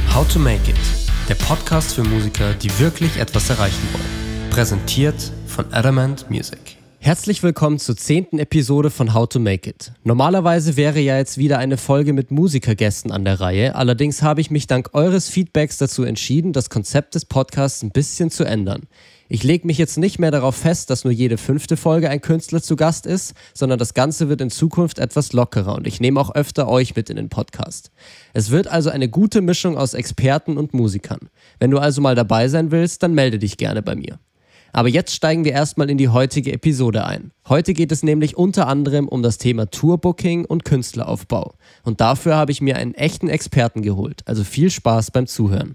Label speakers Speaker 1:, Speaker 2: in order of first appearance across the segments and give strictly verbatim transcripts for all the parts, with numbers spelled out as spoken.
Speaker 1: How to Make It, der Podcast für Musiker, die wirklich etwas erreichen wollen. Präsentiert von Adamant Music. Herzlich willkommen zur zehnten Episode von How to Make It. Normalerweise wäre ja jetzt wieder eine Folge mit Musikergästen an der Reihe, allerdings habe ich mich dank eures Feedbacks dazu entschieden, das Konzept des Podcasts ein bisschen zu ändern. Ich lege mich jetzt nicht mehr darauf fest, dass nur jede fünfte Folge ein Künstler zu Gast ist, sondern das Ganze wird in Zukunft etwas lockerer und ich nehme auch öfter euch mit in den Podcast. Es wird also eine gute Mischung aus Experten und Musikern. Wenn du also mal dabei sein willst, dann melde dich gerne bei mir. Aber jetzt steigen wir erstmal in die heutige Episode ein. Heute geht es nämlich unter anderem um das Thema Tourbooking und Künstleraufbau. Und dafür habe ich mir einen echten Experten geholt. Also viel Spaß beim Zuhören.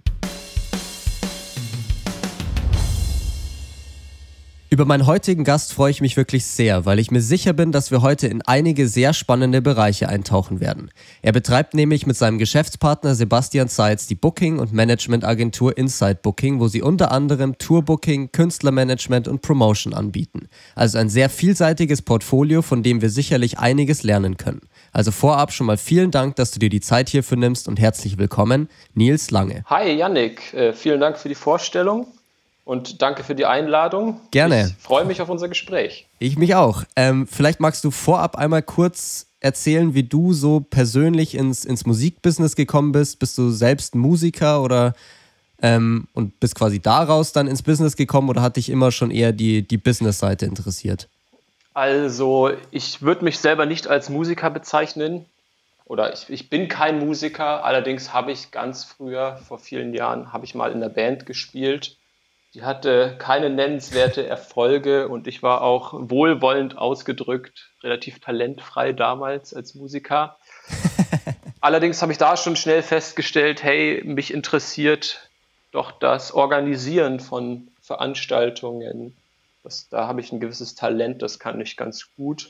Speaker 1: Über meinen heutigen Gast freue ich mich wirklich sehr, weil ich mir sicher bin, dass wir heute in einige sehr spannende Bereiche eintauchen werden. Er betreibt nämlich mit seinem Geschäftspartner Sebastian Seitz die Booking- und Managementagentur Inside Booking, wo sie unter anderem Tourbooking, Künstlermanagement und Promotion anbieten. Also ein sehr vielseitiges Portfolio, von dem wir sicherlich einiges lernen können. Also vorab schon mal vielen Dank, dass du dir die Zeit hierfür nimmst und herzlich willkommen, Nils Lange.
Speaker 2: Hi Yannick, äh, vielen Dank für die Vorstellung. Und danke für die Einladung.
Speaker 1: Gerne.
Speaker 2: Ich freue mich auf unser Gespräch.
Speaker 1: Ich mich auch. Ähm, vielleicht magst du vorab einmal kurz erzählen, wie du so persönlich ins, ins Musikbusiness gekommen bist. Bist du selbst Musiker oder ähm, und bist quasi daraus dann ins Business gekommen oder hat dich immer schon eher die, die Business-Seite interessiert?
Speaker 2: Also ich würde mich selber nicht als Musiker bezeichnen oder ich, ich bin kein Musiker. Allerdings habe ich ganz früher, vor vielen Jahren, habe ich mal in einer Band gespielt. Die hatte keine nennenswerte Erfolge und ich war auch wohlwollend ausgedrückt, relativ talentfrei damals als Musiker. Allerdings habe ich da schon schnell festgestellt, hey, mich interessiert doch das Organisieren von Veranstaltungen. Das, da habe ich ein gewisses Talent, das kann ich ganz gut.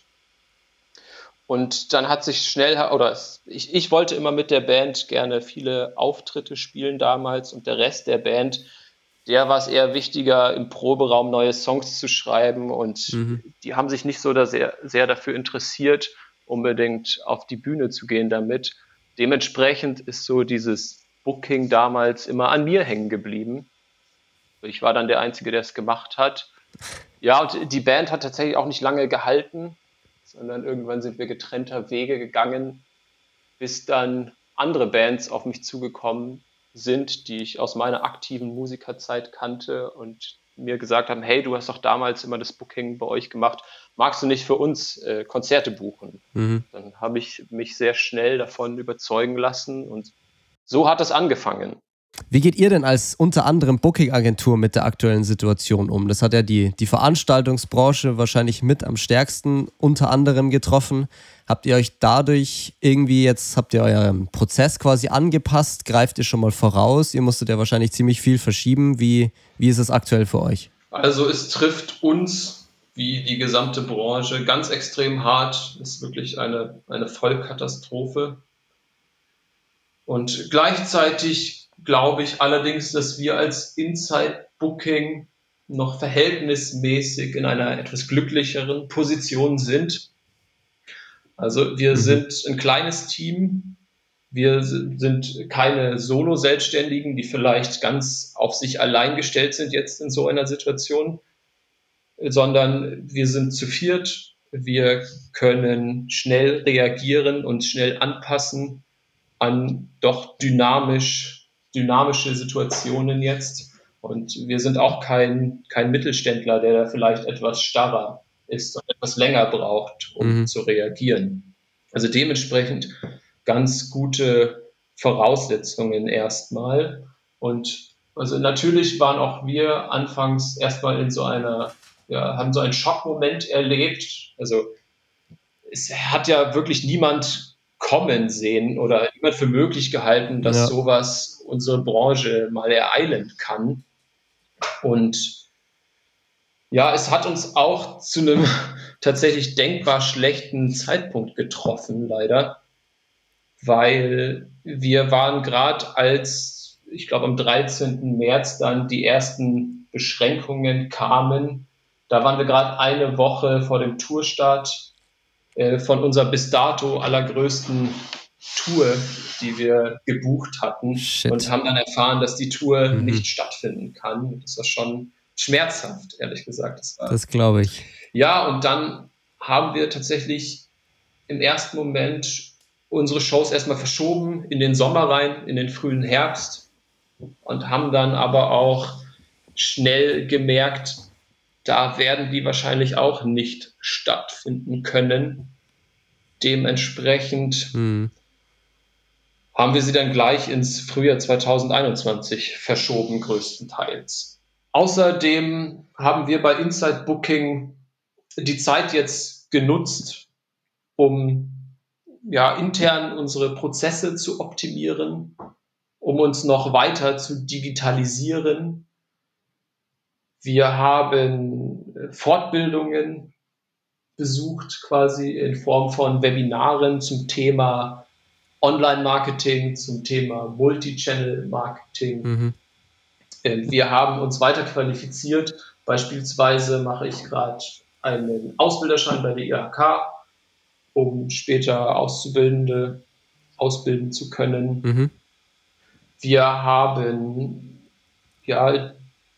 Speaker 2: Und dann hat sich schnell, oder ich, ich wollte immer mit der Band gerne viele Auftritte spielen damals und der Rest der Band, der war es eher wichtiger, im Proberaum neue Songs zu schreiben und mhm. die haben sich nicht so da sehr, sehr dafür interessiert, unbedingt auf die Bühne zu gehen damit. Dementsprechend ist so dieses Booking damals immer an mir hängen geblieben. Ich war dann der Einzige, der es gemacht hat. Ja, und die Band hat tatsächlich auch nicht lange gehalten, sondern irgendwann sind wir getrennter Wege gegangen, bis dann andere Bands auf mich zugekommen sind, die ich aus meiner aktiven Musikerzeit kannte und mir gesagt haben, hey, du hast doch damals immer das Booking bei euch gemacht, magst du nicht für uns äh, Konzerte buchen? Mhm. Dann habe ich mich sehr schnell davon überzeugen lassen und so hat es angefangen.
Speaker 1: Wie geht ihr denn als unter anderem Booking-Agentur mit der aktuellen Situation um? Das hat ja die, die Veranstaltungsbranche wahrscheinlich mit am stärksten unter anderem getroffen. Habt ihr euch dadurch irgendwie jetzt, habt ihr euren Prozess quasi angepasst? Greift ihr schon mal voraus? Ihr musstet ja wahrscheinlich ziemlich viel verschieben. Wie, wie ist es aktuell für euch?
Speaker 3: Also es trifft uns wie die gesamte Branche ganz extrem hart. Es ist wirklich eine, eine Vollkatastrophe. Und gleichzeitig glaube ich allerdings, dass wir als Inside Booking noch verhältnismäßig in einer etwas glücklicheren Position sind. Also wir mhm. sind ein kleines Team, wir sind keine Solo-Selbstständigen, die vielleicht ganz auf sich allein gestellt sind jetzt in so einer Situation, sondern wir sind zu viert, wir können schnell reagieren und schnell anpassen an doch dynamisch dynamische Situationen jetzt. Und wir sind auch kein, kein Mittelständler, der da vielleicht etwas starrer ist und etwas länger braucht, um mhm. zu reagieren. Also dementsprechend ganz gute Voraussetzungen erstmal. Und also natürlich waren auch wir anfangs erstmal in so einer, ja, haben so einen Schockmoment erlebt. Also es hat ja wirklich niemand kommen sehen oder niemand für möglich gehalten, dass ja. sowas unsere Branche mal ereilen kann. Und ja, es hat uns auch zu einem tatsächlich denkbar schlechten Zeitpunkt getroffen, leider, weil wir waren gerade als, ich glaube am dreizehnten März dann die ersten Beschränkungen kamen, da waren wir gerade eine Woche vor dem Tourstart von unserer bis dato allergrößten Tour, die wir gebucht hatten.
Speaker 1: Shit.
Speaker 3: Und haben dann erfahren, dass die Tour
Speaker 1: Mhm.
Speaker 3: nicht stattfinden kann. Das war schon schmerzhaft, ehrlich gesagt. Das, war,
Speaker 1: Das glaube ich.
Speaker 3: Ja, und dann haben wir tatsächlich im ersten Moment unsere Shows erstmal verschoben in den Sommer rein, in den frühen Herbst und haben dann aber auch schnell gemerkt, da werden die wahrscheinlich auch nicht stattfinden können. Dementsprechend
Speaker 1: Mhm.
Speaker 3: haben wir sie dann gleich ins Frühjahr zwanzig einundzwanzig verschoben, größtenteils. Außerdem haben wir bei Inside Booking die Zeit jetzt genutzt, um ja, intern unsere Prozesse zu optimieren, um uns noch weiter zu digitalisieren. Wir haben Fortbildungen besucht, quasi in Form von Webinaren zum Thema Online-Marketing, zum Thema Multi-Channel-Marketing.
Speaker 1: Mhm.
Speaker 3: Wir haben uns weiter qualifiziert. Beispielsweise mache ich gerade einen Ausbilderschein bei der I H K, um später Auszubildende ausbilden zu können.
Speaker 1: Mhm.
Speaker 3: Wir haben ja,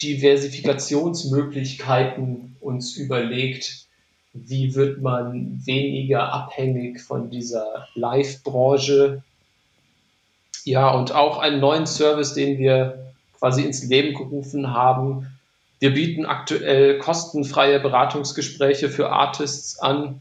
Speaker 3: Diversifikationsmöglichkeiten uns überlegt. Wie wird man weniger abhängig von dieser Live-Branche? Ja, und auch einen neuen Service, den wir quasi ins Leben gerufen haben. Wir bieten aktuell kostenfreie Beratungsgespräche für Artists an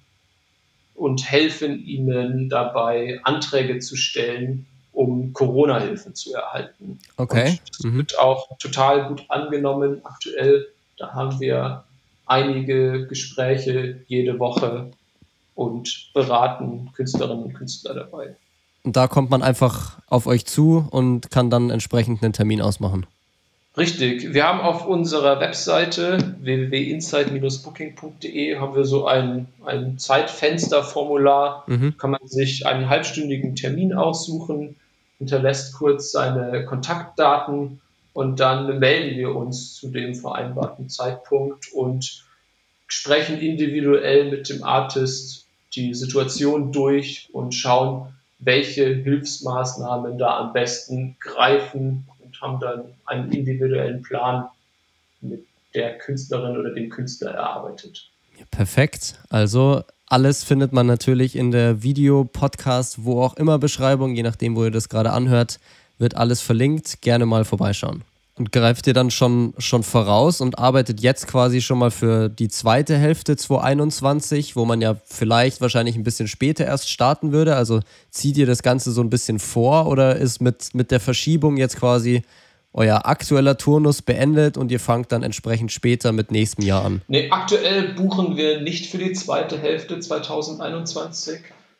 Speaker 3: und helfen ihnen dabei, Anträge zu stellen, um Corona-Hilfe zu erhalten.
Speaker 1: Okay.
Speaker 3: Und das
Speaker 1: Mhm.
Speaker 3: wird auch total gut angenommen aktuell. Da haben wir einige Gespräche jede Woche und beraten Künstlerinnen und Künstler dabei.
Speaker 1: Und da kommt man einfach auf euch zu und kann dann entsprechend einen Termin ausmachen.
Speaker 3: Richtig. Wir haben auf unserer Webseite w w w punkt inside dash booking punkt d e haben wir so ein, ein Zeitfensterformular.
Speaker 1: Mhm.
Speaker 3: Kann man sich einen halbstündigen Termin aussuchen, hinterlässt kurz seine Kontaktdaten und dann melden wir uns zu dem vereinbarten Zeitpunkt und sprechen individuell mit dem Artist die Situation durch und schauen, welche Hilfsmaßnahmen da am besten greifen und haben dann einen individuellen Plan mit der Künstlerin oder dem Künstler erarbeitet.
Speaker 1: Perfekt. Also alles findet man natürlich in der Video-, Podcast-, wo auch immer Beschreibung, je nachdem, wo ihr das gerade anhört, wird alles verlinkt. Gerne mal vorbeischauen. Und greift ihr dann schon, schon voraus und arbeitet jetzt quasi schon mal für die zweite Hälfte zwanzig einundzwanzig, wo man ja vielleicht wahrscheinlich ein bisschen später erst starten würde? Also zieht ihr das Ganze so ein bisschen vor oder ist mit, mit der Verschiebung jetzt quasi euer aktueller Turnus beendet und ihr fangt dann entsprechend später mit nächstem Jahr an?
Speaker 3: Nee, aktuell buchen wir nicht für die zweite Hälfte zwanzig einundzwanzig.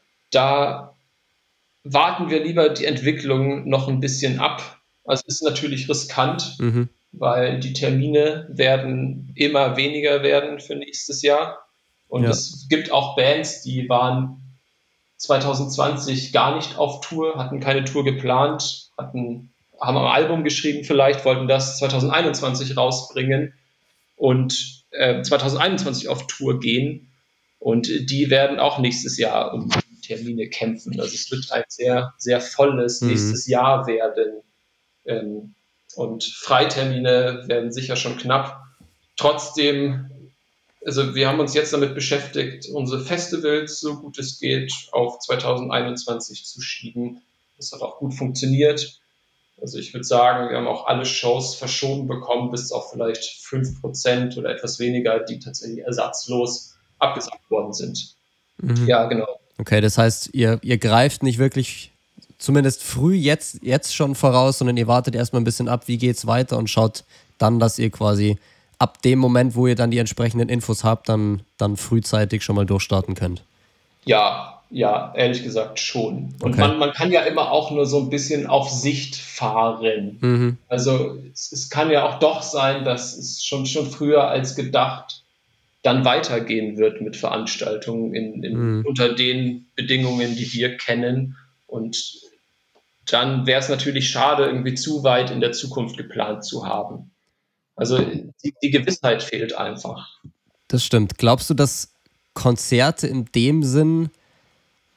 Speaker 3: Da warten wir lieber die Entwicklung noch ein bisschen ab. Also es ist natürlich riskant,
Speaker 1: Mhm.
Speaker 3: weil die Termine werden immer weniger werden für nächstes Jahr. Und
Speaker 1: Ja.
Speaker 3: es gibt auch Bands, die waren zwanzig zwanzig gar nicht auf Tour, hatten keine Tour geplant, hatten, haben ein Album geschrieben vielleicht, wollten das zwanzig einundzwanzig rausbringen und äh, zwanzig einundzwanzig auf Tour gehen. Und die werden auch nächstes Jahr um Termine kämpfen. Also es wird ein sehr, sehr volles
Speaker 1: Mhm.
Speaker 3: nächstes Jahr werden. Ähm, und Freitermine werden sicher schon knapp. Trotzdem, also wir haben uns jetzt damit beschäftigt, unsere Festivals, so gut es geht, auf zwanzig einundzwanzig zu schieben. Das hat auch gut funktioniert. Also ich würde sagen, wir haben auch alle Shows verschoben bekommen, bis auf vielleicht fünf Prozent oder etwas weniger, die tatsächlich ersatzlos abgesagt worden sind.
Speaker 1: Mhm.
Speaker 3: Ja, genau.
Speaker 1: Okay, das heißt, ihr, ihr greift nicht wirklich, zumindest früh jetzt, jetzt schon voraus, sondern ihr wartet erstmal ein bisschen ab, wie geht's weiter und schaut dann, dass ihr quasi ab dem Moment, wo ihr dann die entsprechenden Infos habt, dann, dann frühzeitig schon mal durchstarten könnt.
Speaker 3: Ja, ja, ehrlich gesagt schon. Und
Speaker 1: Okay.
Speaker 3: man, man kann ja immer auch nur so ein bisschen auf Sicht fahren.
Speaker 1: Mhm.
Speaker 3: Also es, es kann ja auch doch sein, dass es schon, schon früher als gedacht dann weitergehen wird mit Veranstaltungen in, in,
Speaker 1: Mhm.
Speaker 3: unter den Bedingungen, die wir kennen. Und dann wäre es natürlich schade, irgendwie zu weit in der Zukunft geplant zu haben. Also die, die Gewissheit fehlt einfach.
Speaker 1: Das stimmt. Glaubst du, dass Konzerte in dem Sinn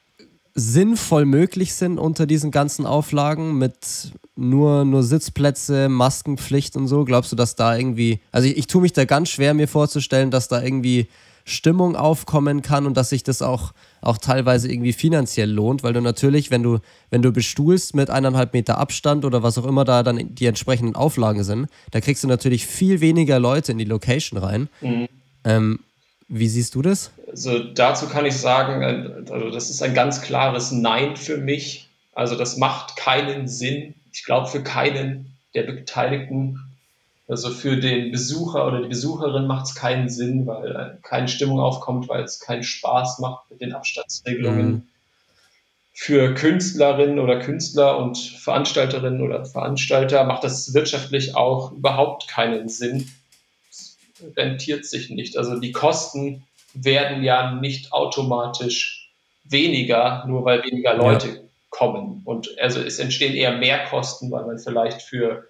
Speaker 1: sinnvoll möglich sind unter diesen ganzen Auflagen mit nur, nur Sitzplätze, Maskenpflicht und so? Glaubst du, dass da irgendwie, also ich, ich tue mich da ganz schwer, mir vorzustellen, dass da irgendwie Stimmung aufkommen kann und dass sich das auch, auch teilweise irgendwie finanziell lohnt, weil du natürlich, wenn du, wenn du bestuhlst mit eineinhalb Meter Abstand oder was auch immer da dann die entsprechenden Auflagen sind, da kriegst du natürlich viel weniger Leute in die Location rein.
Speaker 3: Mhm.
Speaker 1: Ähm, wie siehst du das?
Speaker 3: Also dazu kann ich sagen, also das ist ein ganz klares Nein für mich. Also das macht keinen Sinn. Ich glaube für keinen der Beteiligten. Also für den Besucher oder die Besucherin macht es keinen Sinn, weil keine Stimmung aufkommt, weil es keinen Spaß macht mit den Abstandsregelungen.
Speaker 1: Mhm.
Speaker 3: Für Künstlerinnen oder Künstler und Veranstalterinnen oder Veranstalter macht das wirtschaftlich auch überhaupt keinen Sinn. Es rentiert sich nicht. Also die Kosten werden ja nicht automatisch weniger, nur weil weniger Leute ja. kommen. Und also es entstehen eher mehr Kosten, weil man vielleicht für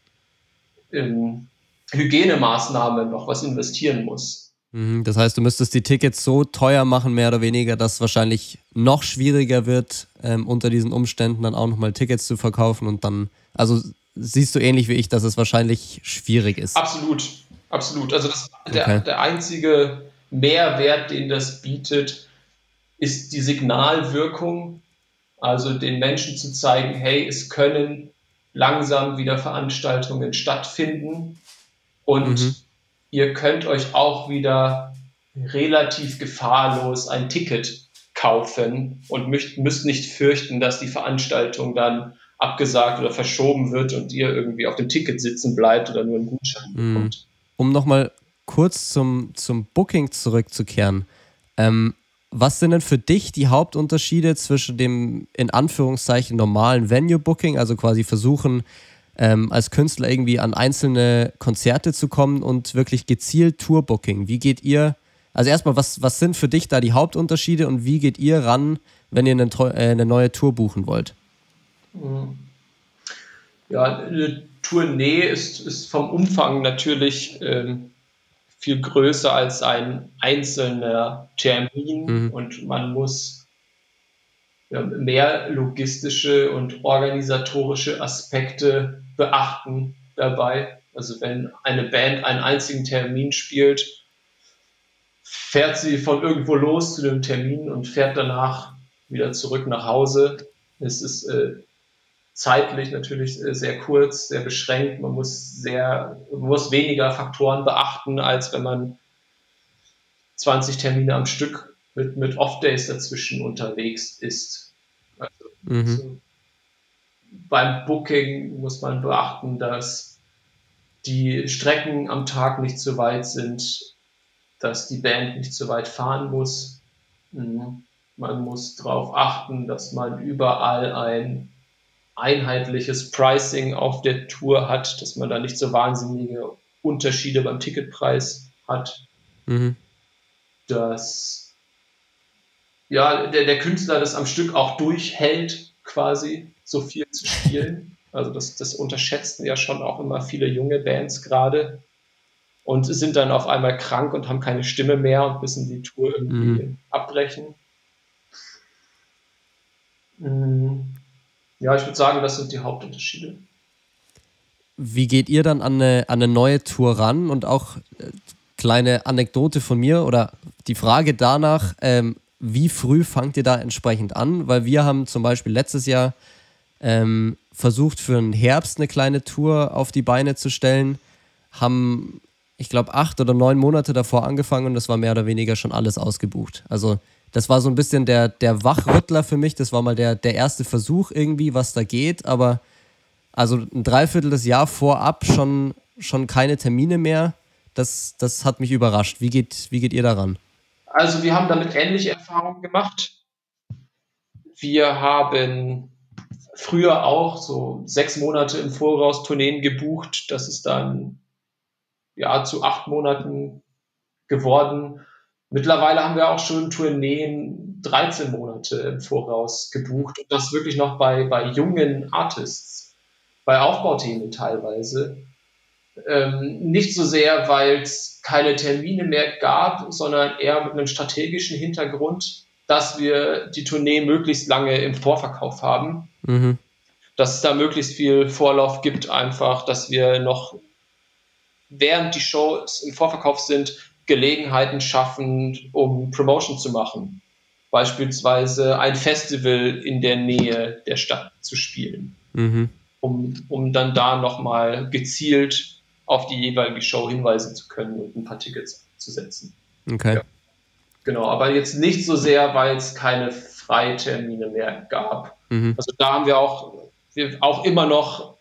Speaker 3: ähm, Hygienemaßnahmen noch was investieren muss.
Speaker 1: Das heißt, du müsstest die Tickets so teuer machen, mehr oder weniger, dass es wahrscheinlich noch schwieriger wird, ähm, unter diesen Umständen dann auch nochmal Tickets zu verkaufen und dann, also siehst du ähnlich wie ich, dass es wahrscheinlich schwierig ist.
Speaker 3: Absolut, absolut. Also das,
Speaker 1: okay.
Speaker 3: der, der einzige Mehrwert, den das bietet, ist die Signalwirkung, also den Menschen zu zeigen, hey, es können langsam wieder Veranstaltungen stattfinden und mhm. ihr könnt euch auch wieder relativ gefahrlos ein Ticket kaufen und müsst, müsst nicht fürchten, dass die Veranstaltung dann abgesagt oder verschoben wird und ihr irgendwie auf dem Ticket sitzen bleibt oder nur einen Gutschein bekommt.
Speaker 1: Um nochmal kurz zum, zum Booking zurückzukehren, ähm, was sind denn für dich die Hauptunterschiede zwischen dem in Anführungszeichen normalen Venue-Booking, also quasi versuchen, ähm, als Künstler irgendwie an einzelne Konzerte zu kommen und wirklich gezielt Tour-Booking? Wie geht ihr, also erstmal, was, was sind für dich da die Hauptunterschiede und wie geht ihr ran, wenn ihr eine, äh, eine neue Tour buchen wollt?
Speaker 3: Ja, eine Tournee ist, ist vom Umfang natürlich ähm, viel größer als ein einzelner Termin mhm. und man muss ja, mehr logistische und organisatorische Aspekte beachten dabei. Also wenn eine Band einen einzigen Termin spielt, fährt sie von irgendwo los zu dem Termin und fährt danach wieder zurück nach Hause. Es ist äh, zeitlich natürlich äh, sehr kurz, sehr beschränkt. Man muss sehr, man muss weniger Faktoren beachten, als wenn man zwanzig Termine am Stück mit, mit Off-Days dazwischen unterwegs ist. Also, mhm. also beim Booking muss man beachten, dass die Strecken am Tag nicht zu weit sind, dass die Band nicht zu weit fahren muss. Mhm. Man muss darauf achten, dass man überall ein einheitliches Pricing auf der Tour hat, dass man da nicht so wahnsinnige Unterschiede beim Ticketpreis hat. Mhm. Dass ja, der, der Künstler das am Stück auch durchhält, quasi so viel zu spielen. Also das, das unterschätzen ja schon auch immer viele junge Bands gerade und sind dann auf einmal krank und haben keine Stimme mehr und müssen die Tour irgendwie mhm. abbrechen. Ja, ich würde sagen, das sind die Hauptunterschiede.
Speaker 1: Wie geht ihr dann an eine, an eine neue Tour ran? Und auch äh, kleine Anekdote von mir oder die Frage danach, ähm, wie früh fangt ihr da entsprechend an? Weil wir haben zum Beispiel letztes Jahr ähm, versucht, für den Herbst eine kleine Tour auf die Beine zu stellen, haben, ich glaube, acht oder neun Monate davor angefangen und das war mehr oder weniger schon alles ausgebucht. Also das war so ein bisschen der, der Wachrüttler für mich, das war mal der, der erste Versuch irgendwie, was da geht, aber also ein Dreiviertel des Jahr vorab schon, schon keine Termine mehr, das, das hat mich überrascht. Wie geht, wie geht ihr daran?
Speaker 3: Also wir haben damit ähnliche Erfahrungen gemacht. Wir haben früher auch so sechs Monate im Voraus Tourneen gebucht. Das ist dann ja zu acht Monaten geworden. Mittlerweile haben wir auch schon Tourneen dreizehn Monate im Voraus gebucht. Und das wirklich noch bei, bei jungen Artists, bei Aufbauthemen teilweise. Ähm, nicht so sehr, weil es keine Termine mehr gab, sondern eher mit einem strategischen Hintergrund, dass wir die Tournee möglichst lange im Vorverkauf haben.
Speaker 1: Mhm.
Speaker 3: Dass es da möglichst viel Vorlauf gibt, einfach, dass wir noch, während die Shows im Vorverkauf sind, Gelegenheiten schaffen, um Promotion zu machen. Beispielsweise ein Festival in der Nähe der Stadt zu spielen,
Speaker 1: Mhm.
Speaker 3: um, um dann da nochmal gezielt auf die jeweilige Show hinweisen zu können und ein paar Tickets zu setzen.
Speaker 1: Okay.
Speaker 3: Ja. Genau, aber jetzt nicht so sehr, weil es keine Freitermine mehr gab.
Speaker 1: Mhm.
Speaker 3: Also da haben wir auch, wir auch immer noch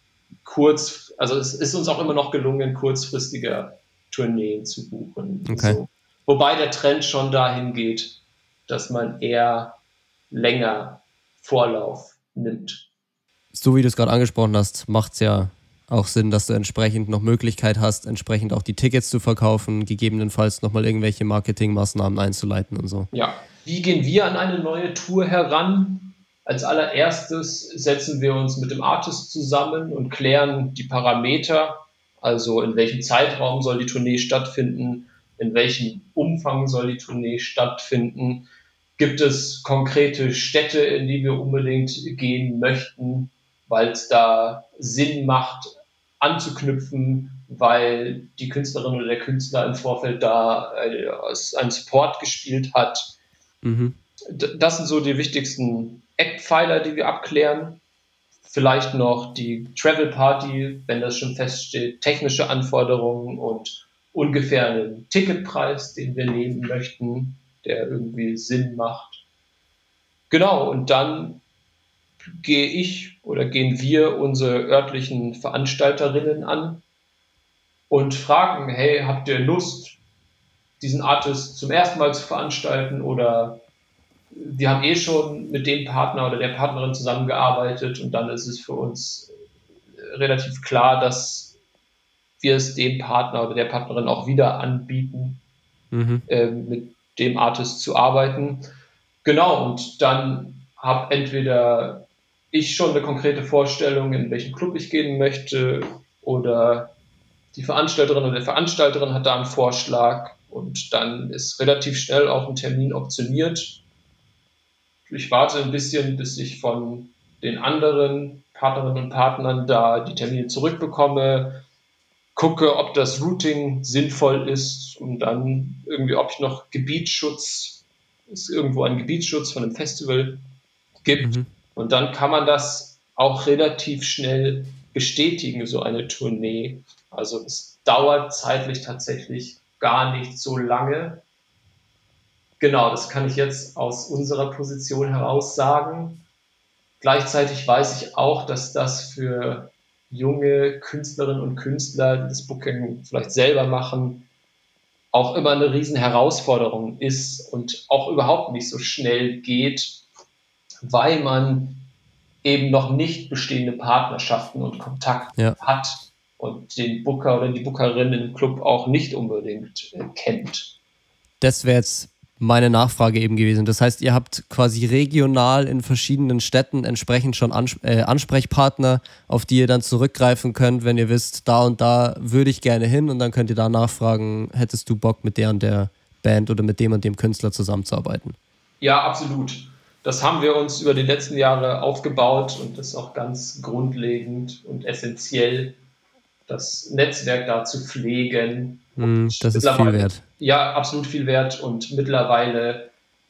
Speaker 3: kurz, also es ist uns auch immer noch gelungen, kurzfristige Tourneen zu buchen.
Speaker 1: Okay.
Speaker 3: So. Wobei der Trend schon dahin geht, dass man eher länger Vorlauf nimmt.
Speaker 1: So wie du es gerade angesprochen hast, macht es ja auch Sinn, dass du entsprechend noch Möglichkeit hast, entsprechend auch die Tickets zu verkaufen, gegebenenfalls nochmal irgendwelche Marketingmaßnahmen einzuleiten und so.
Speaker 3: Ja, wie gehen wir an eine neue Tour heran? Als allererstes setzen wir uns mit dem Artist zusammen und klären die Parameter, also in welchem Zeitraum soll die Tournee stattfinden, in welchem Umfang soll die Tournee stattfinden, gibt es konkrete Städte, in die wir unbedingt gehen möchten, weil es da Sinn macht, anzuknüpfen, weil die Künstlerin oder der Künstler im Vorfeld da einen Support gespielt hat.
Speaker 1: Mhm.
Speaker 3: Das sind so die wichtigsten Eckpfeiler, die wir abklären. Vielleicht noch die Travel Party, wenn das schon feststeht, technische Anforderungen und ungefähr einen Ticketpreis, den wir nehmen möchten, der irgendwie Sinn macht. Genau, und dann gehe ich oder gehen wir unsere örtlichen Veranstalterinnen an und fragen, hey, habt ihr Lust, diesen Artist zum ersten Mal zu veranstalten, oder wir haben eh schon mit dem Partner oder der Partnerin zusammengearbeitet und dann ist es für uns relativ klar, dass wir es dem Partner oder der Partnerin auch wieder anbieten,
Speaker 1: Mhm.
Speaker 3: äh, mit dem Artist zu arbeiten. Genau, und dann habe entweder ich schon eine konkrete Vorstellung, in welchen Club ich gehen möchte, oder die Veranstalterin oder der Veranstalterin hat da einen Vorschlag und dann ist relativ schnell auch ein Termin optioniert. Ich warte ein bisschen, bis ich von den anderen Partnerinnen und Partnern da die Termine zurückbekomme, gucke, ob das Routing sinnvoll ist und dann irgendwie, ob ich noch Gebietsschutz, es irgendwo einen Gebietsschutz von einem Festival gibt.
Speaker 1: Mhm.
Speaker 3: Und dann kann man das auch relativ schnell bestätigen, so eine Tournee. Also es dauert zeitlich tatsächlich gar nicht so lange. Genau, das kann ich jetzt aus unserer Position heraus sagen. Gleichzeitig weiß ich auch, dass das für junge Künstlerinnen und Künstler, die das Booking vielleicht selber machen, auch immer eine riesen Herausforderung ist und auch überhaupt nicht so schnell geht, weil man eben noch nicht bestehende Partnerschaften und Kontakte
Speaker 1: Ja.
Speaker 3: hat und den Booker oder die Bookerin im Club auch nicht unbedingt äh, kennt.
Speaker 1: Das wäre jetzt meine Nachfrage eben gewesen. Das heißt, ihr habt quasi regional in verschiedenen Städten entsprechend schon Ans- äh, Ansprechpartner, auf die ihr dann zurückgreifen könnt, wenn ihr wisst, da und da würde ich gerne hin, und dann könnt ihr da nachfragen, hättest du Bock, mit der und der Band oder mit dem und dem Künstler zusammenzuarbeiten?
Speaker 3: Ja, absolut. Das haben wir uns über die letzten Jahre aufgebaut und das ist auch ganz grundlegend und essentiell, das Netzwerk da zu pflegen.
Speaker 1: Hm,
Speaker 3: Und
Speaker 1: das ist viel wert.
Speaker 3: Ja, absolut viel wert, und mittlerweile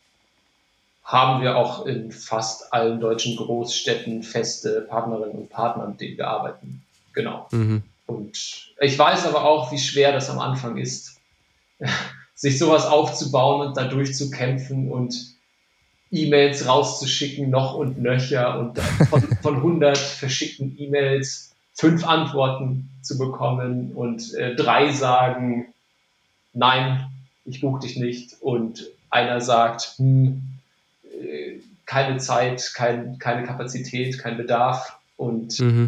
Speaker 3: haben wir auch in fast allen deutschen Großstädten feste Partnerinnen und Partner, mit denen wir arbeiten. Genau.
Speaker 1: Mhm.
Speaker 3: Und ich weiß aber auch, wie schwer das am Anfang ist, sich sowas aufzubauen und da durchzukämpfen und E-Mails rauszuschicken, noch und nöcher, und von, von hundert verschickten E-Mails fünf Antworten zu bekommen und äh, drei sagen, nein, ich buche dich nicht, und einer sagt, hm, äh, keine Zeit, kein, keine Kapazität, kein Bedarf, und
Speaker 1: Mhm.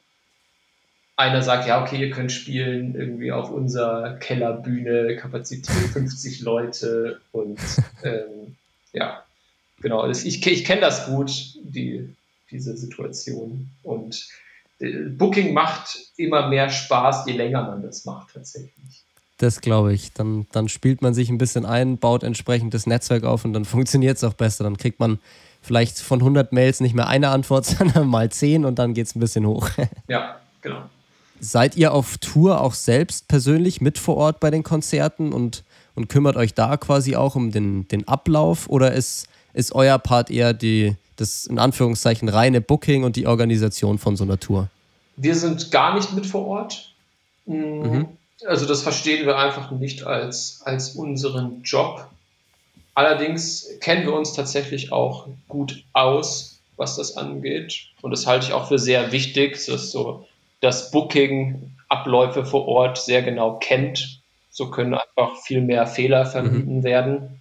Speaker 3: einer sagt, ja, okay, ihr könnt spielen, irgendwie auf unserer Kellerbühne, Kapazität fünfzig Leute, und ähm, ja, genau, ich, ich kenne das gut, die, diese Situation, und äh, Booking macht immer mehr Spaß, je länger man das macht tatsächlich.
Speaker 1: Das glaube ich. Dann, dann spielt man sich ein bisschen ein, baut entsprechend das Netzwerk auf und dann funktioniert es auch besser. Dann kriegt man vielleicht von hundert Mails nicht mehr eine Antwort, sondern mal zehn und dann geht es ein bisschen hoch.
Speaker 3: Ja, genau.
Speaker 1: Seid ihr auf Tour auch selbst persönlich mit vor Ort bei den Konzerten und, und kümmert euch da quasi auch um den, den Ablauf? Oder ist, ist euer Part eher die, das in Anführungszeichen reine Booking und die Organisation von so einer Tour?
Speaker 3: Wir sind gar nicht mit vor Ort.
Speaker 1: Mhm.
Speaker 3: Also das verstehen wir einfach nicht als, als unseren Job. Allerdings kennen wir uns tatsächlich auch gut aus, was das angeht. Und das halte ich auch für sehr wichtig, dass so das Booking Abläufe vor Ort sehr genau kennt. So können einfach viel mehr Fehler vermieden mhm. werden.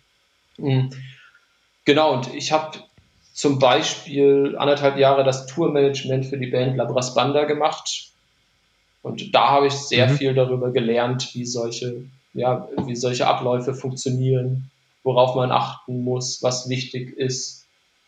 Speaker 3: Genau, und ich habe zum Beispiel anderthalb Jahre das Tourmanagement für die Band La Brass Banda gemacht. Und da habe ich sehr mhm. viel darüber gelernt, wie solche, ja, wie solche Abläufe funktionieren, worauf man achten muss, was wichtig ist.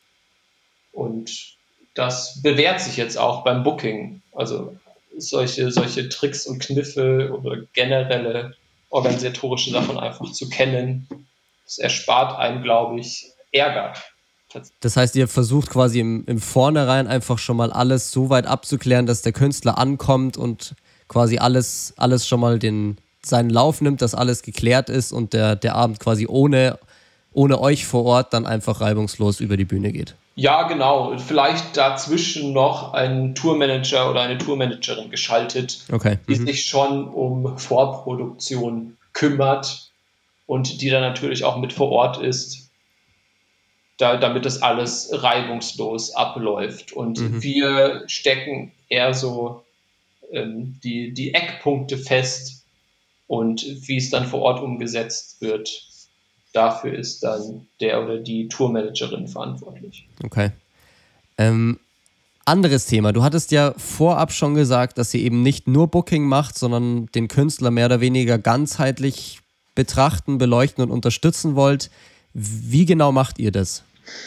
Speaker 3: Und das bewährt sich jetzt auch beim Booking. Also solche, solche Tricks und Kniffe oder generelle organisatorische Sachen einfach zu kennen, das erspart einem, glaube ich, Ärger.
Speaker 1: Das heißt, ihr versucht quasi im, im Vornherein einfach schon mal alles so weit abzuklären, dass der Künstler ankommt und quasi alles, alles schon mal den, seinen Lauf nimmt, dass alles geklärt ist und der, der Abend quasi ohne, ohne euch vor Ort dann einfach reibungslos über die Bühne geht.
Speaker 3: Ja, genau. Vielleicht dazwischen noch ein Tourmanager oder eine Tourmanagerin geschaltet,
Speaker 1: okay.
Speaker 3: die
Speaker 1: mhm.
Speaker 3: sich schon um Vorproduktion kümmert und die dann natürlich auch mit vor Ort ist, da, damit das alles reibungslos abläuft. Und mhm. wir stecken eher so ähm, die, die Eckpunkte fest und wie es dann vor Ort umgesetzt wird. Dafür ist dann der oder die Tourmanagerin verantwortlich.
Speaker 1: Okay. Ähm, anderes Thema. Du hattest ja vorab schon gesagt, dass ihr eben nicht nur Booking macht, sondern den Künstler mehr oder weniger ganzheitlich betrachten, beleuchten und unterstützen wollt. Wie genau macht ihr das?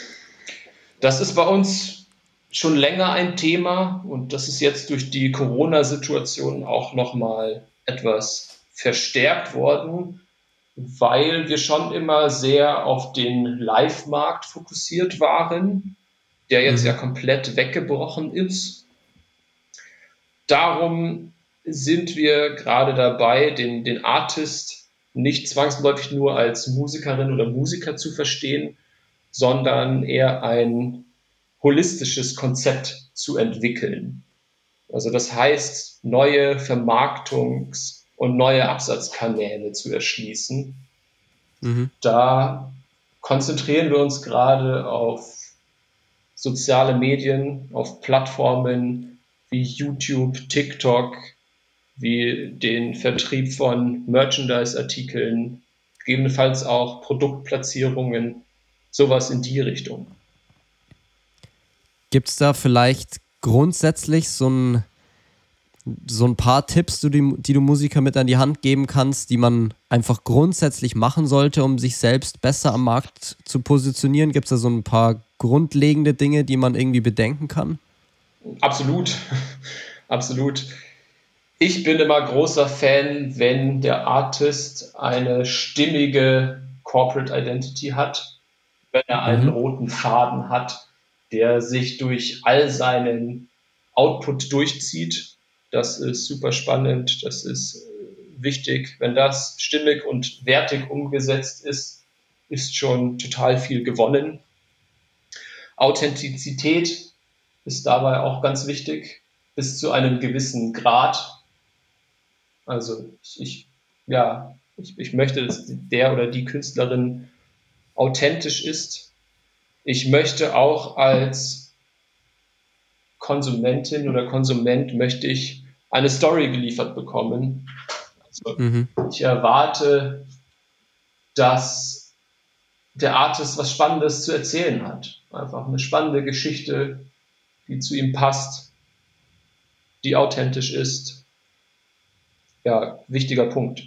Speaker 3: Das ist bei uns schon länger ein Thema und das ist jetzt durch die Corona-Situation auch nochmal etwas verstärkt worden, weil wir schon immer sehr auf den Live-Markt fokussiert waren, der jetzt mhm. ja komplett weggebrochen ist. Darum sind wir gerade dabei, den, den Artist nicht zwangsläufig nur als Musikerin oder Musiker zu verstehen, sondern eher ein holistisches Konzept zu entwickeln. Also das heißt, neue Vermarktungs- und neue Absatzkanäle zu erschließen. Mhm. Da konzentrieren wir uns gerade auf soziale Medien, auf Plattformen wie YouTube, TikTok, wie den Vertrieb von Merchandise-Artikeln, gegebenenfalls auch Produktplatzierungen, sowas in die Richtung.
Speaker 1: Gibt es da vielleicht grundsätzlich so ein, so ein paar Tipps, die, die du Musiker mit an die Hand geben kannst, die man einfach grundsätzlich machen sollte, um sich selbst besser am Markt zu positionieren? Gibt es da so ein paar grundlegende Dinge, die man irgendwie bedenken kann?
Speaker 3: Absolut, absolut. Ich bin immer großer Fan, wenn der Artist eine stimmige Corporate Identity hat, wenn er einen mhm. roten Faden hat, der sich durch all seinen Output durchzieht. Das ist super spannend, das ist wichtig. Wenn das stimmig und wertig umgesetzt ist, ist schon total viel gewonnen. Authentizität ist dabei auch ganz wichtig, bis zu einem gewissen Grad. Also ich, ich ja, ich, ich möchte, dass der oder die Künstlerin authentisch ist. Ich möchte auch als Konsumentin oder Konsument möchte ich eine Story geliefert bekommen. Also mhm. ich erwarte, dass der Artist was Spannendes zu erzählen hat. Einfach eine spannende Geschichte, die zu ihm passt, die authentisch ist. Ja, wichtiger Punkt.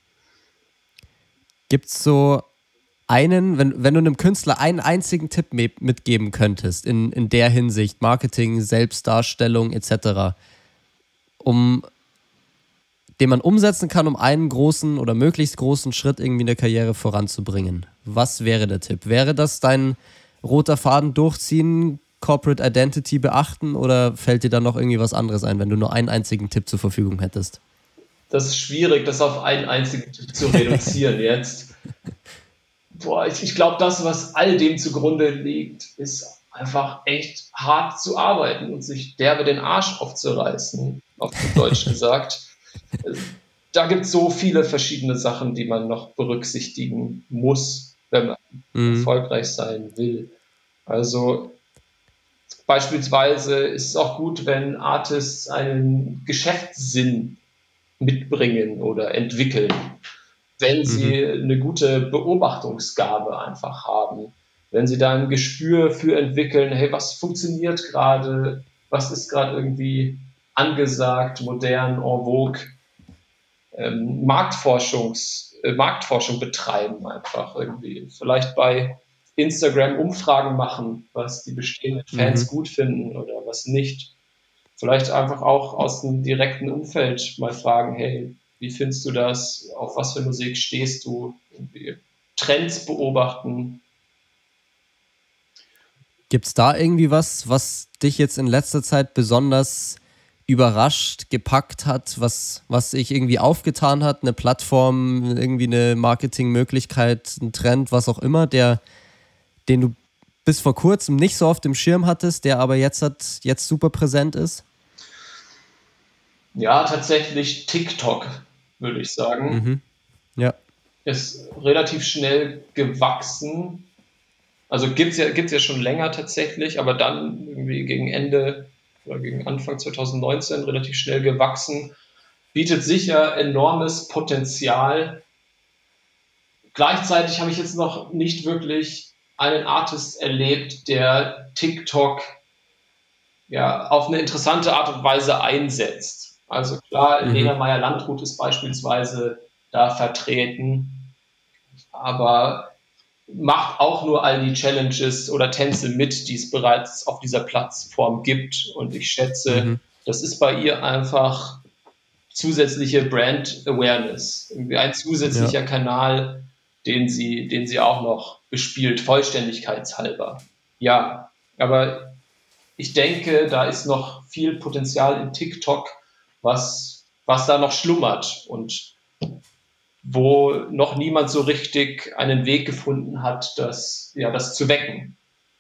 Speaker 1: Gibt es so einen, wenn, wenn du einem Künstler einen einzigen Tipp mitgeben könntest, in, in der Hinsicht, Marketing, Selbstdarstellung et cetera, um den man umsetzen kann, um einen großen oder möglichst großen Schritt irgendwie in der Karriere voranzubringen. Was wäre der Tipp? Wäre das dein roter Faden durchziehen, Corporate Identity beachten oder fällt dir da noch irgendwie was anderes ein, wenn du nur einen einzigen Tipp zur Verfügung hättest?
Speaker 3: Das ist schwierig, das auf einen einzigen Tipp zu reduzieren jetzt. Boah, ich, ich glaube, das, was all dem zugrunde liegt, ist einfach echt hart zu arbeiten und sich derbe den Arsch aufzureißen, auf gut Deutsch gesagt. Da gibt es so viele verschiedene Sachen, die man noch berücksichtigen muss, wenn man mhm. erfolgreich sein will. Also beispielsweise ist es auch gut, wenn Artists einen Geschäftssinn mitbringen oder entwickeln, wenn sie mhm. eine gute Beobachtungsgabe einfach haben, wenn sie da ein Gespür für entwickeln, hey, was funktioniert gerade, was ist gerade irgendwie angesagt, modern, en vogue, ähm, Marktforschungs, äh, Marktforschung betreiben einfach irgendwie, vielleicht bei Instagram Umfragen machen, was die bestehenden Fans mhm. gut finden oder was nicht. Vielleicht einfach auch aus dem direkten Umfeld mal fragen, hey, wie findest du das? Auf was für Musik stehst du? Irgendwie Trends beobachten.
Speaker 1: Gibt es da irgendwie was, was dich jetzt in letzter Zeit besonders überrascht, gepackt hat, was, was sich irgendwie aufgetan hat, eine Plattform, irgendwie eine Marketingmöglichkeit, ein Trend, was auch immer, der, den du bis vor kurzem nicht so auf dem Schirm hattest, der aber jetzt, hat, jetzt super präsent ist?
Speaker 3: Ja, tatsächlich TikTok, würde ich sagen.
Speaker 1: Mhm. Ja.
Speaker 3: Ist relativ schnell gewachsen. Also gibt es ja, gibt's ja schon länger tatsächlich, aber dann irgendwie gegen Ende oder gegen Anfang zwanzig neunzehn relativ schnell gewachsen. Bietet sicher enormes Potenzial. Gleichzeitig habe ich jetzt noch nicht wirklich einen Artist erlebt, der TikTok ja, auf eine interessante Art und Weise einsetzt. Also klar, mhm. Lena Meyer-Landrut ist beispielsweise da vertreten, aber macht auch nur all die Challenges oder Tänze mit, die es bereits auf dieser Plattform gibt. Und ich schätze, mhm. das ist bei ihr einfach zusätzliche Brand Awareness. Irgendwie ein zusätzlicher ja. Kanal, den sie, den sie auch noch bespielt, vollständigkeitshalber. Ja, aber ich denke, da ist noch viel Potenzial in TikTok, was, was da noch schlummert und wo noch niemand so richtig einen Weg gefunden hat, das, ja, das zu wecken.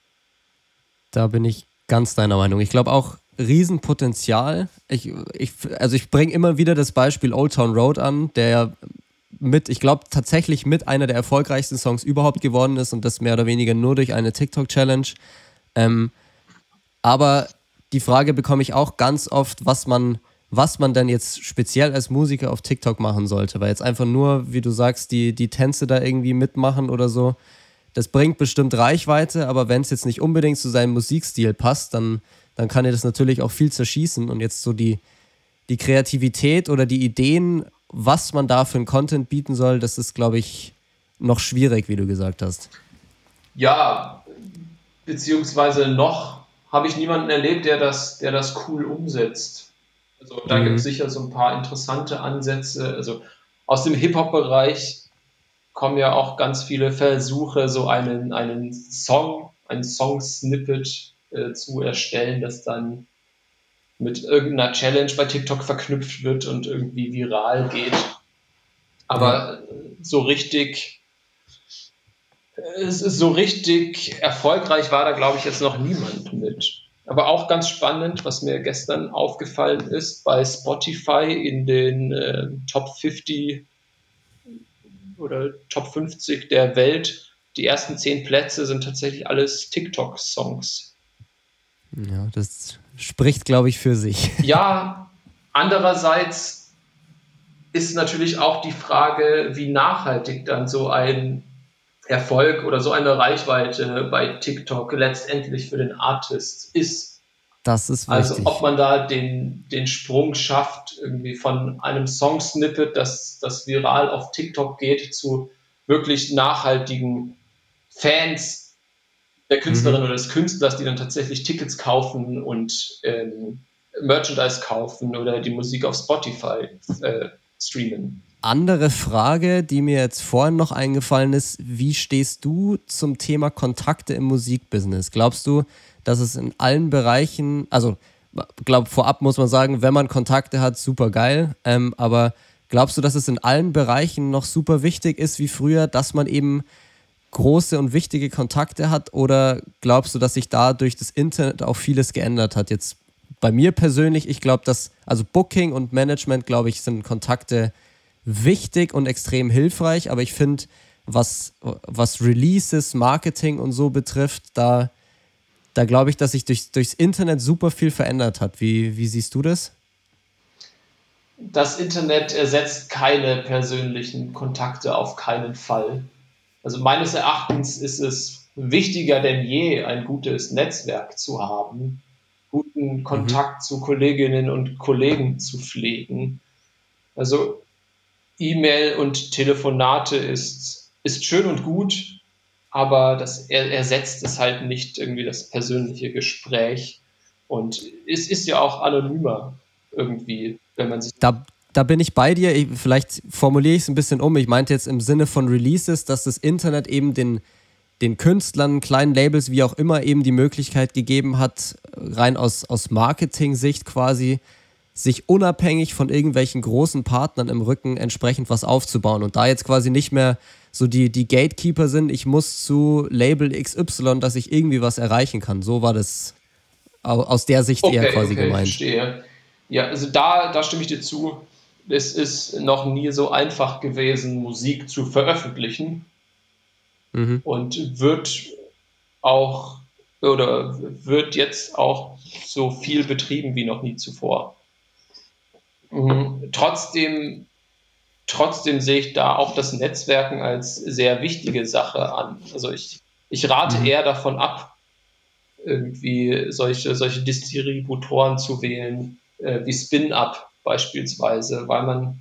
Speaker 1: Da bin ich ganz deiner Meinung. Ich glaube auch Riesenpotenzial. Ich, ich, also ich bringe immer wieder das Beispiel Old Town Road an, der ja mit, ich glaube tatsächlich mit einer der erfolgreichsten Songs überhaupt geworden ist und das mehr oder weniger nur durch eine TikTok-Challenge. Ähm, aber die Frage bekomme ich auch ganz oft, was man was man denn jetzt speziell als Musiker auf TikTok machen sollte. Weil jetzt einfach nur, wie du sagst, die, die Tänze da irgendwie mitmachen oder so, das bringt bestimmt Reichweite, aber wenn es jetzt nicht unbedingt zu seinem Musikstil passt, dann, dann kann dir das natürlich auch viel zerschießen. Und jetzt so die, die Kreativität oder die Ideen, was man da für einen Content bieten soll, das ist, glaube ich, noch schwierig, wie du gesagt hast.
Speaker 3: Ja, beziehungsweise noch habe ich niemanden erlebt, der das, der das cool umsetzt. Also da mhm. gibt es sicher so ein paar interessante Ansätze. Also aus dem Hip-Hop-Bereich kommen ja auch ganz viele Versuche, so einen, einen Song, ein Song-Snippet äh, zu erstellen, das dann mit irgendeiner Challenge bei TikTok verknüpft wird und irgendwie viral geht. Aber ja. so richtig es ist so richtig erfolgreich war da, glaube ich, jetzt noch niemand mit. Aber auch ganz spannend, was mir gestern aufgefallen ist, bei Spotify in den äh, Top fünfzig oder Top fünfzig der Welt, die ersten zehn Plätze sind tatsächlich alles TikTok-Songs.
Speaker 1: Ja, das spricht, glaube ich, für sich.
Speaker 3: Ja, andererseits ist natürlich auch die Frage, wie nachhaltig dann so ein Erfolg oder so eine Reichweite bei TikTok letztendlich für den Artist ist.
Speaker 1: Das ist wichtig.
Speaker 3: Also ob man da den, den Sprung schafft, irgendwie von einem Song-Snippet, das, das viral auf TikTok geht, zu wirklich nachhaltigen Fans der Künstlerin mhm. oder des Künstlers, die dann tatsächlich Tickets kaufen und ähm, Merchandise kaufen oder die Musik auf Spotify äh, streamen.
Speaker 1: Andere Frage, die mir jetzt vorhin noch eingefallen ist, wie stehst du zum Thema Kontakte im Musikbusiness? Glaubst du, dass es in allen Bereichen, also glaube vorab muss man sagen, wenn man Kontakte hat, super geil, ähm, aber glaubst du, dass es in allen Bereichen noch super wichtig ist wie früher, dass man eben große und wichtige Kontakte hat, oder glaubst du, dass sich da durch das Internet auch vieles geändert hat? Jetzt bei mir persönlich, ich glaube, dass, also Booking und Management, glaube ich, sind Kontakte wichtig und extrem hilfreich, aber ich finde, was, was Releases, Marketing und so betrifft, da, da glaube ich, dass sich durch, durchs Internet super viel verändert hat. Wie, wie siehst du das?
Speaker 3: Das Internet ersetzt keine persönlichen Kontakte, auf keinen Fall. Also meines Erachtens ist es wichtiger denn je, ein gutes Netzwerk zu haben, guten
Speaker 1: Mhm.
Speaker 3: Kontakt zu Kolleginnen und Kollegen zu pflegen. Also E-Mail und Telefonate ist, ist schön und gut, aber das er, ersetzt es halt nicht irgendwie das persönliche Gespräch. Und es ist ja auch anonymer irgendwie, wenn man sich.
Speaker 1: Da, da bin ich bei dir. Ich, vielleicht formuliere ich es ein bisschen um. Ich meinte jetzt im Sinne von Releases, dass das Internet eben den, den Künstlern, kleinen Labels, wie auch immer, eben die Möglichkeit gegeben hat, rein aus, aus Marketing-Sicht quasi, sich unabhängig von irgendwelchen großen Partnern im Rücken entsprechend was aufzubauen. Und da jetzt quasi nicht mehr so die, die Gatekeeper sind, ich muss zu Label X Y, dass ich irgendwie was erreichen kann. So war das aus der Sicht
Speaker 3: Okay,
Speaker 1: eher quasi
Speaker 3: okay,
Speaker 1: gemeint.
Speaker 3: verstehe. Ja, also da, da stimme ich dir zu. Es ist noch nie so einfach gewesen, Musik zu veröffentlichen,
Speaker 1: Mhm.
Speaker 3: und wird auch oder wird jetzt auch so viel betrieben wie noch nie zuvor. Mhm. Trotzdem, trotzdem sehe ich da auch das Netzwerken als sehr wichtige Sache an. Also ich, ich rate
Speaker 1: Mhm.
Speaker 3: eher davon ab, irgendwie solche, solche Distributoren zu wählen, äh, wie Spin-Up beispielsweise, weil man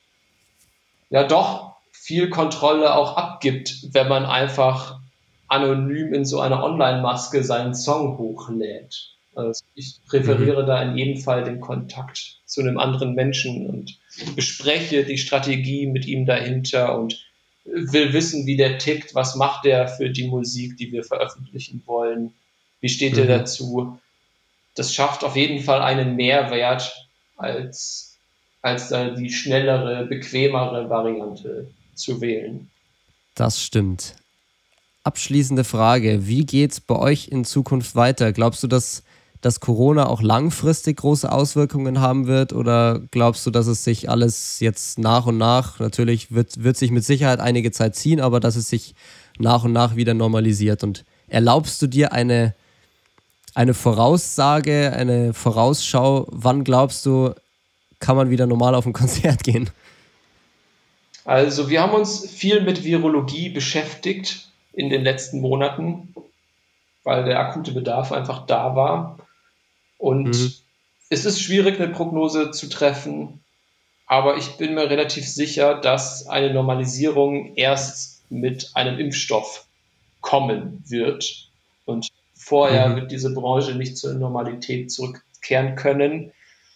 Speaker 3: ja doch viel Kontrolle auch abgibt, wenn man einfach anonym in so einer Online-Maske seinen Song hochlädt. Also ich
Speaker 1: Mhm.
Speaker 3: präferiere da in jedem Fall den Kontakt zu einem anderen Menschen und bespreche die Strategie mit ihm dahinter und will wissen, wie der tickt, was macht der für die Musik, die wir veröffentlichen wollen, wie steht er
Speaker 1: Mhm.
Speaker 3: dazu. Das schafft auf jeden Fall einen Mehrwert als, als da die schnellere, bequemere Variante zu wählen.
Speaker 1: Das stimmt. Abschließende Frage. Wie geht's bei euch in Zukunft weiter? Glaubst du, dass, dass Corona auch langfristig große Auswirkungen haben wird? Oder glaubst du, dass es sich alles jetzt nach und nach, natürlich wird, wird sich mit Sicherheit einige Zeit ziehen, aber dass es sich nach und nach wieder normalisiert? Und erlaubst du dir eine, eine Voraussage, eine Vorausschau? Wann glaubst du, kann man wieder normal auf ein Konzert gehen?
Speaker 3: Also wir haben uns viel mit Virologie beschäftigt in den letzten Monaten, weil der akute Bedarf einfach da war.
Speaker 1: Mhm.
Speaker 3: Und es ist schwierig, eine Prognose zu treffen, aber ich bin mir relativ sicher, dass eine Normalisierung erst mit einem Impfstoff kommen wird. Und vorher
Speaker 1: Mhm.
Speaker 3: wird diese Branche nicht zur Normalität zurückkehren können.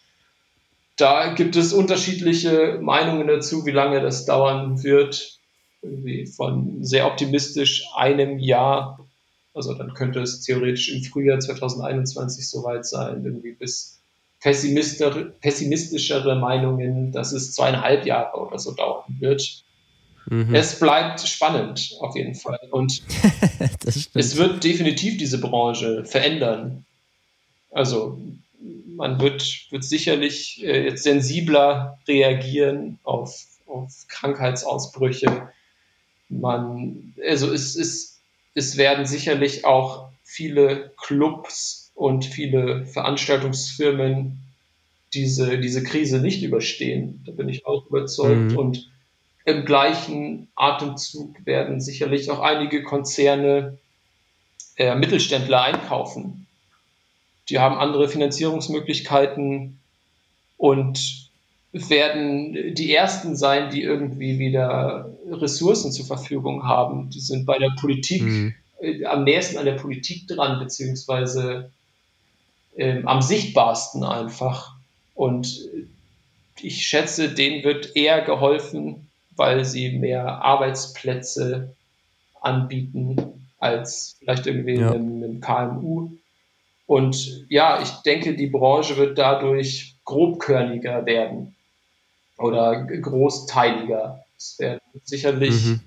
Speaker 3: Da gibt es unterschiedliche Meinungen dazu, wie lange das dauern wird. Irgendwie von sehr optimistisch einem Jahr, also dann könnte es theoretisch im Frühjahr zwanzig einundzwanzig soweit sein, irgendwie bis pessimistischere Meinungen, dass es zweieinhalb Jahre oder so dauern wird.
Speaker 1: Mhm.
Speaker 3: Es bleibt spannend auf jeden Fall und
Speaker 1: Das
Speaker 3: es
Speaker 1: stimmt.
Speaker 3: wird definitiv diese Branche verändern. Also man wird, wird sicherlich äh, jetzt sensibler reagieren auf, auf Krankheitsausbrüche. Man, also es, es, es werden sicherlich auch viele Clubs und viele Veranstaltungsfirmen diese, diese Krise nicht überstehen. Da bin ich auch überzeugt.
Speaker 1: Mhm.
Speaker 3: Und im gleichen Atemzug werden sicherlich auch einige Konzerne äh, Mittelständler einkaufen. Die haben andere Finanzierungsmöglichkeiten und werden die Ersten sein, die irgendwie wieder Ressourcen zur Verfügung haben. Die sind bei der Politik
Speaker 1: Mhm.
Speaker 3: äh, am nächsten an der Politik dran, beziehungsweise äh, am sichtbarsten einfach. Und ich schätze, denen wird eher geholfen, weil sie mehr Arbeitsplätze anbieten als vielleicht irgendwie
Speaker 1: Ja.
Speaker 3: einem, einem K M U. Und ja, ich denke, die Branche wird dadurch grobkörniger werden oder großteiliger. Es werden sicherlich
Speaker 1: Mhm.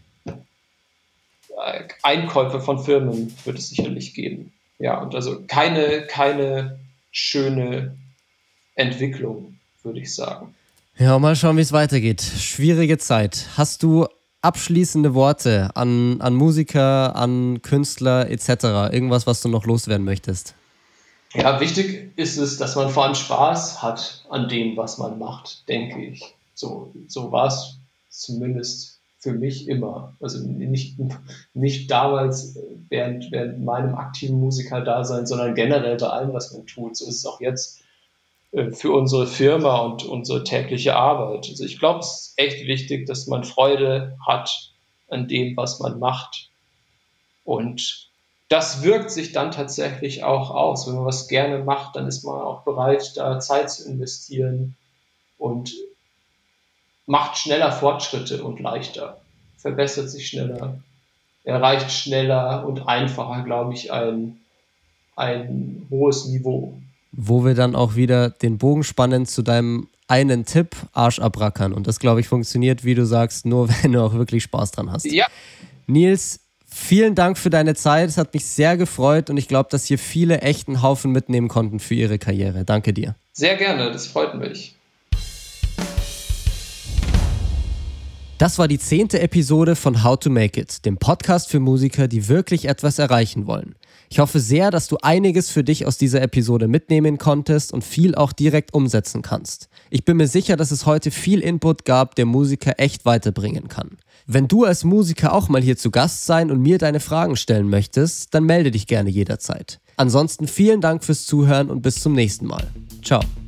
Speaker 3: Einkäufe von Firmen wird es sicherlich geben. Ja, und also keine, keine schöne Entwicklung, würde ich sagen.
Speaker 1: Ja, mal schauen, wie es weitergeht. Schwierige Zeit. Hast du abschließende Worte an, an Musiker, an Künstler et cetera? Irgendwas, was du noch loswerden möchtest?
Speaker 3: Ja, wichtig ist es, dass man vor allem Spaß hat an dem, was man macht, denke ich. So, so war es zumindest für mich immer. Also nicht, nicht damals während, während meinem aktiven Musikerdasein, sondern generell bei allem, was man tut. So ist es auch jetzt äh, für unsere Firma und unsere tägliche Arbeit. Also ich glaube, es ist echt wichtig, dass man Freude hat an dem, was man macht. Und das wirkt sich dann tatsächlich auch aus. Wenn man was gerne macht, dann ist man auch bereit, da Zeit zu investieren und macht schneller Fortschritte und leichter, verbessert sich schneller, erreicht schneller und einfacher, glaube ich, ein, ein hohes Niveau.
Speaker 1: Wo wir dann auch wieder den Bogen spannen zu deinem einen Tipp, Arsch abrackern. Und das, glaube ich, funktioniert, wie du sagst, nur wenn du auch wirklich Spaß dran hast.
Speaker 3: Ja.
Speaker 1: Nils, vielen Dank für deine Zeit. Es hat mich sehr gefreut und ich glaube, dass hier viele echt einen Haufen mitnehmen konnten für ihre Karriere. Danke dir.
Speaker 3: Sehr gerne, das freut mich.
Speaker 1: Das war die zehnte Episode von How to Make It, dem Podcast für Musiker, die wirklich etwas erreichen wollen. Ich hoffe sehr, dass du einiges für dich aus dieser Episode mitnehmen konntest und viel auch direkt umsetzen kannst. Ich bin mir sicher, dass es heute viel Input gab, der Musiker echt weiterbringen kann. Wenn du als Musiker auch mal hier zu Gast sein und mir deine Fragen stellen möchtest, dann melde dich gerne jederzeit. Ansonsten vielen Dank fürs Zuhören und bis zum nächsten Mal. Ciao.